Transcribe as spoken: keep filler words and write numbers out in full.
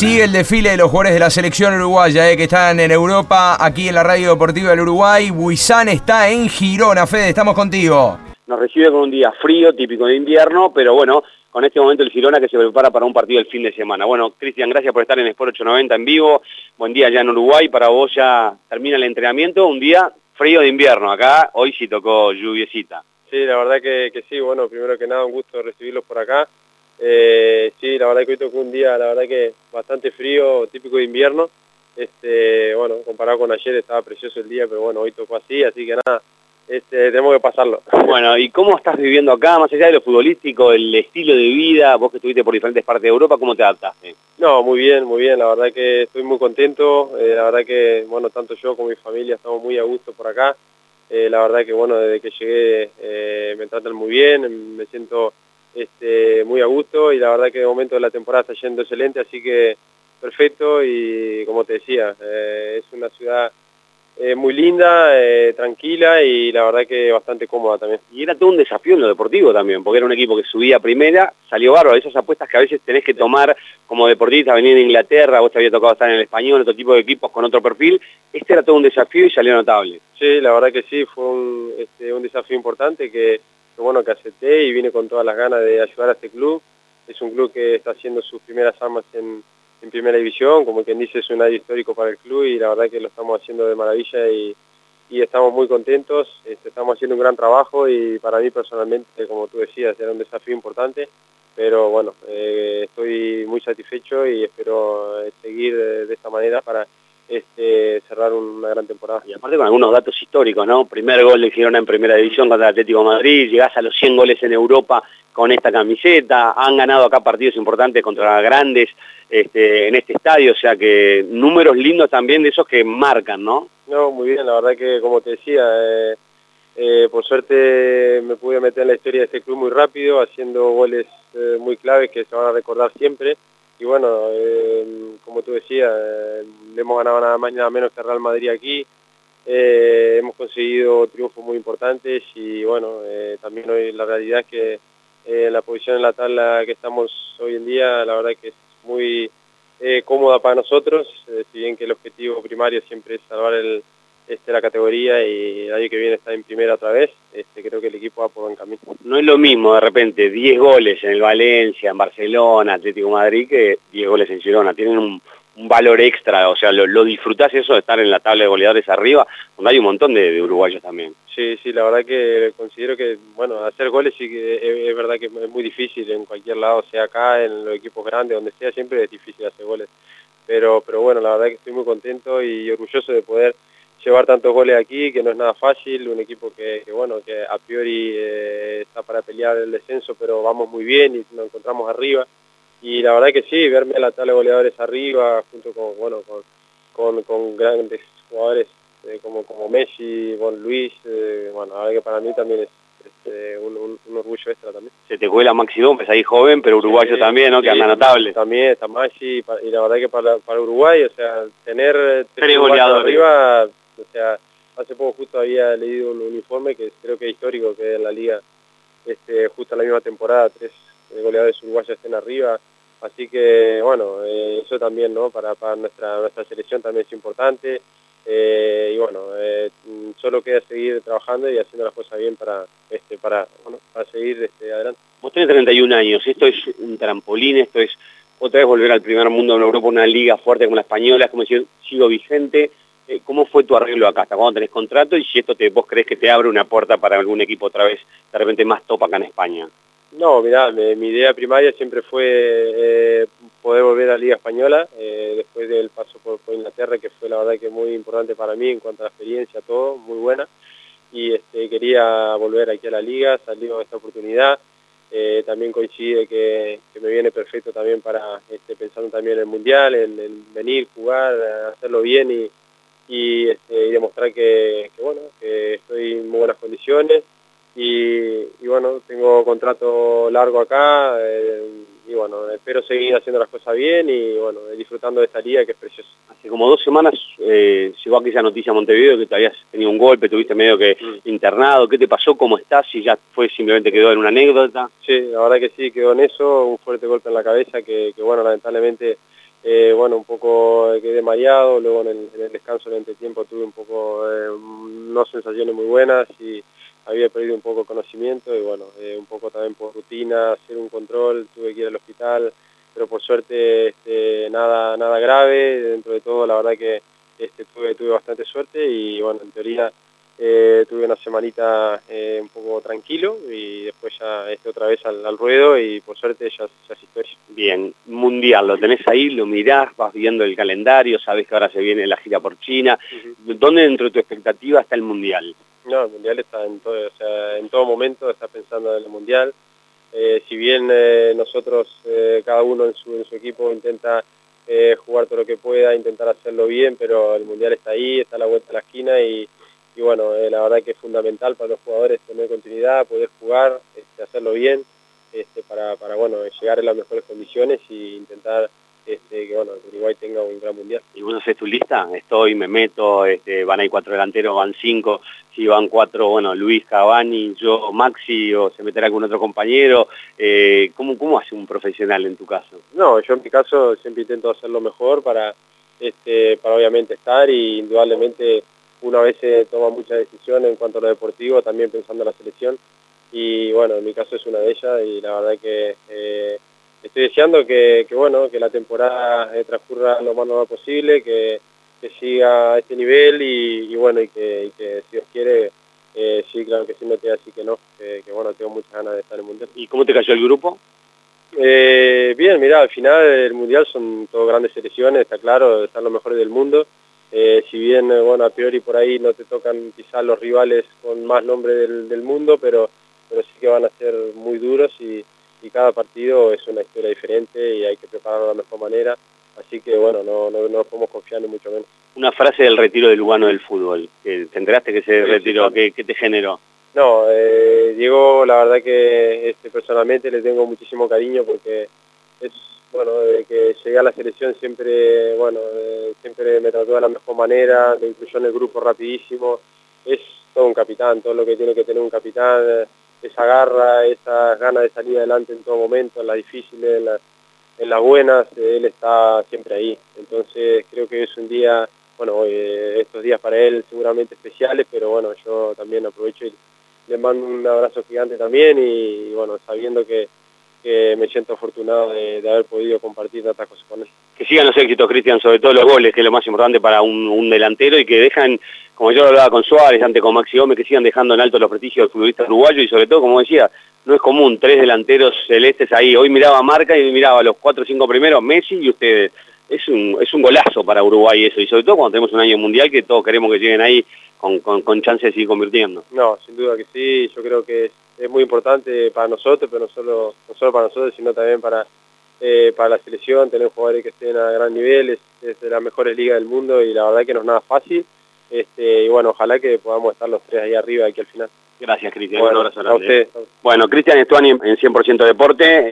Sigue el desfile de los jugadores de la selección uruguaya, eh, que están en Europa, aquí en la Radio Deportiva del Uruguay. Buizán está en Girona. Fede, estamos contigo. Nos recibe con un día frío, típico de invierno, pero bueno, con este momento el Girona que se prepara para un partido el fin de semana. Bueno, Cristian, gracias por estar en Sport ochocientos noventa en vivo. Buen día ya en Uruguay. Para vos ya termina el entrenamiento, un día frío de invierno. Acá hoy sí tocó lluviecita. Sí, la verdad que, que sí. Bueno, primero que nada un gusto recibirlos por acá. Eh, sí, la verdad que hoy tocó un día, la verdad que bastante frío, típico de invierno. Este, bueno, comparado con ayer estaba precioso el día, pero bueno, hoy tocó así, así que nada, este, tenemos que pasarlo. Bueno, ¿y cómo estás viviendo acá, más allá de lo futbolístico, el estilo de vida, vos que estuviste por diferentes partes de Europa, cómo te adaptaste? No, muy bien, muy bien, la verdad que estoy muy contento, eh, la verdad que, bueno, tanto yo como mi familia estamos muy a gusto por acá. Eh, la verdad que, bueno, desde que llegué eh, me tratan muy bien, me siento este, muy a gusto y la verdad que de momento de la temporada está yendo excelente, así que perfecto y como te decía, eh, es una ciudad eh, muy linda, eh, tranquila y la verdad que bastante cómoda también. Y era todo un desafío en lo deportivo también, porque era un equipo que subía a primera, salió bárbaro, esas apuestas que a veces tenés que tomar como deportista, venir de Inglaterra, vos te había tocado estar en el Español, otro tipo de equipos con otro perfil, este era todo un desafío y salió notable. Sí, la verdad que sí, fue un, este, un desafío importante que, que bueno que acepté y vine con todas las ganas de ayudar a este club. Es un club que está haciendo sus primeras armas en, en primera división, como quien dice es un año histórico para el club y la verdad que lo estamos haciendo de maravilla y, y estamos muy contentos, este, estamos haciendo un gran trabajo y para mí personalmente, como tú decías, era un desafío importante, pero bueno, eh, estoy muy satisfecho y espero eh, seguir de, de esta manera para Este, cerrar una gran temporada. Y aparte con algunos datos históricos, ¿no? Primer gol de Girona en Primera División contra el Atlético de Madrid, llegás a los cien goles en Europa con esta camiseta, han ganado acá partidos importantes contra grandes este, en este estadio, o sea que números lindos también de esos que marcan, ¿no? No, muy bien, la verdad que como te decía, eh, eh, por suerte me pude meter en la historia de este club muy rápido, haciendo goles eh, muy claves que se van a recordar siempre. Y bueno, eh, como tú decías, eh, le hemos ganado nada más y nada menos que Real Madrid aquí, eh, hemos conseguido triunfos muy importantes y bueno, eh, también hoy la realidad es que eh, la posición en la tabla que estamos hoy en día, la verdad que es muy eh, cómoda para nosotros, eh, si bien que el objetivo primario siempre es salvar el, este, la categoría y el año que viene está en primera otra vez, este, creo que el equipo va por buen camino. No es lo mismo de repente diez goles en el Valencia, en Barcelona, Atlético de Madrid, que diez goles en Girona. Tienen un, un valor extra, o sea, lo, lo disfrutás eso de estar en la tabla de goleadores arriba, donde hay un montón de, de uruguayos también. Sí, sí, la verdad que considero que, bueno, hacer goles sí que es, es verdad que es muy difícil en cualquier lado, sea acá, en los equipos grandes, donde sea, siempre es difícil hacer goles. Pero, pero bueno, la verdad que estoy muy contento y orgulloso de poder llevar tantos goles aquí, que no es nada fácil, un equipo que, que bueno, que a priori eh, está para pelear el descenso, pero vamos muy bien y nos encontramos arriba. Y la verdad que sí, verme a la tabla de goleadores arriba, junto con, bueno, con, con, con grandes jugadores eh, como, como Messi, Bon Luis, eh, bueno, la verdad que para mí también es este, un, un, un orgullo extra también. Se te cuela Maxi Gómez ahí joven, pero uruguayo sí, también, ¿no? Sí, que anda notable. También está Maxi, y la verdad que para, para Uruguay, o sea, tener tres, tres goleadores arriba, o sea, hace poco justo había leído un, un informe que creo que es histórico, que en la liga, este, justo en la misma temporada, tres goleadores uruguayos estén arriba, así que, bueno, eh, eso también, ¿no? Para, para nuestra, nuestra selección también es importante, eh, y bueno, eh, solo queda seguir trabajando y haciendo las cosas bien para, este, para, bueno, para seguir este, adelante. Vos tenés treinta y un años, esto es un trampolín, esto es otra vez volver al primer mundo en Europa, una liga fuerte como la española, es como decir, sigo vigente. ¿Cómo fue tu arreglo acá? ¿Hasta cuándo tenés contrato? Y si esto te, vos crees que te abre una puerta para algún equipo otra vez, de repente más top acá en España. No, mirá, mi, mi idea primaria siempre fue eh, poder volver a la Liga Española, eh, después del paso por, por Inglaterra, que fue la verdad que muy importante para mí en cuanto a la experiencia, todo, muy buena. Y este, quería volver aquí a la Liga, salió esta oportunidad. Eh, también coincide que, que me viene perfecto también para, este, pensando también en el Mundial, en, en venir, jugar, hacerlo bien y y, este, y demostrar que, que bueno que estoy en muy buenas condiciones y, y bueno, tengo contrato largo acá eh, y bueno, espero seguir haciendo las cosas bien y bueno, disfrutando de esta liga que es preciosa. Hace como dos semanas eh, llegó aquella noticia a Montevideo que te habías tenido un golpe, tuviste medio que mm. internado. ¿Qué te pasó? ¿Cómo estás? Si ya fue, simplemente quedó en una anécdota. Sí, la verdad que sí, quedó en eso, un fuerte golpe en la cabeza que, que bueno, lamentablemente eh, bueno, un poco quedé mareado, luego en el, en el descanso del entretiempo tuve un poco, eh, no sensaciones muy buenas y había perdido un poco el conocimiento y bueno, eh, un poco también por rutina, hacer un control, tuve que ir al hospital, pero por suerte este, nada, nada grave, dentro de todo la verdad que este, tuve, tuve bastante suerte y bueno, en teoría eh, tuve una semanita eh, un poco tranquilo y después ya este, otra vez al, al ruedo y por suerte ya, ya es historia. Bien, Mundial, lo tenés ahí, lo mirás, vas viendo el calendario, sabés que ahora se viene la gira por China. Uh-huh. ¿Dónde dentro de tu expectativa está el Mundial? No, el Mundial está en todo, o sea, en todo momento está pensando en el Mundial. Eh, si bien eh, nosotros, eh, cada uno en su, en su equipo intenta eh, jugar todo lo que pueda, intentar hacerlo bien, pero el Mundial está ahí, está a la vuelta de la esquina y, y bueno, eh, la verdad que es fundamental para los jugadores tener continuidad, poder jugar, este, hacerlo bien, este, para, para bueno, llegar en las mejores condiciones y intentar este, que bueno, Uruguay tenga un gran Mundial. ¿Y vos haces tu lista? Estoy, me meto, este, van ahí cuatro delanteros, van cinco, si van cuatro, bueno, Luis, Cavani, yo, Maxi, o se meterá algún otro compañero. Eh, ¿cómo, ¿Cómo hace un profesional en tu caso? No, yo en mi caso siempre intento hacerlo mejor para, este, para obviamente estar y indudablemente uno a veces toma muchas decisiones en cuanto a lo deportivo, también pensando en la selección y bueno, en mi caso es una de ellas y la verdad que eh, estoy deseando que, que bueno, que la temporada eh, transcurra lo más normal posible, que, que siga a este nivel y, y bueno, y que, y que si Dios quiere, eh, sí, claro que sí, no te voy a decir que no, que, que bueno, tengo muchas ganas de estar en el Mundial. ¿Y cómo te cayó el grupo? Eh, bien, mira, al final el Mundial son todas grandes selecciones, está claro, están los mejores del mundo. Eh, si bien, eh, bueno, a priori por ahí no te tocan quizás los rivales con más nombre del, del mundo, pero, pero sí que van a ser muy duros y, y cada partido es una historia diferente y hay que prepararlo de la mejor manera. Así que, bueno, no, no, no podemos confiar ni mucho menos. Una frase del retiro de Lugano del fútbol. ¿Te enteraste que se sí, retiró? Sí, ¿Qué, ¿Qué te generó? No, eh, Diego, la verdad que este, personalmente le tengo muchísimo cariño porque es, bueno, desde que llegué a la selección siempre, bueno, eh, siempre me trató de la mejor manera, me incluyó en el grupo rapidísimo, es todo un capitán, todo lo que tiene que tener un capitán, esa garra, esas ganas de salir adelante en todo momento, en las difíciles, en las, en las buenas, él está siempre ahí, entonces creo que es un día, bueno, eh, estos días para él seguramente especiales, pero bueno, yo también aprovecho y le mando un abrazo gigante también y, y bueno, sabiendo que, que me siento afortunado de, de haber podido compartir tantas cosas con él. Que sigan los éxitos, Cristian, sobre todo los goles, que es lo más importante para un, un delantero y que dejan, como yo lo hablaba con Suárez, antes con Maxi Gómez, que sigan dejando en alto los prestigios del futbolista uruguayo y sobre todo, como decía, no es común, tres delanteros celestes ahí. Hoy miraba Marca y miraba los cuatro o cinco primeros, Messi y ustedes. Es un, es un golazo para Uruguay eso, y sobre todo cuando tenemos un año mundial que todos queremos que lleguen ahí con, con, con chance de seguir convirtiendo. No, sin duda que sí, yo creo que es, es muy importante para nosotros, pero no solo, no solo para nosotros, sino también para, eh, para la selección, tener jugadores que estén a gran nivel, es, es de las mejores ligas del mundo y la verdad que no es nada fácil, este, y bueno, ojalá que podamos estar los tres ahí arriba aquí al final. Gracias, Cristian. Bueno, un abrazo grande. A usted. Bueno, Cristian Estuani en cien por ciento Deporte.